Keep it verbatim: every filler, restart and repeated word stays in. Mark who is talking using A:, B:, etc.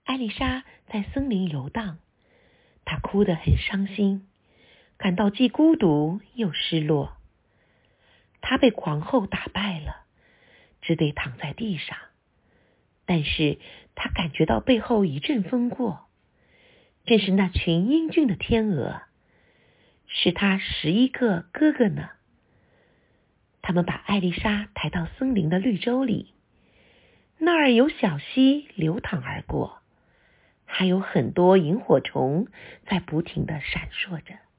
A: 艾丽莎在森林游荡，她哭得很伤心，感到既孤独又失落。她被皇后打败了，只得躺在地上。但是她感觉到背后一阵风过，正是那群英俊的天鹅，是她十一个哥哥呢。他们把艾丽莎抬到森林的绿洲里，那儿有小溪流淌而过，还有很多萤火虫在不停地闪烁着。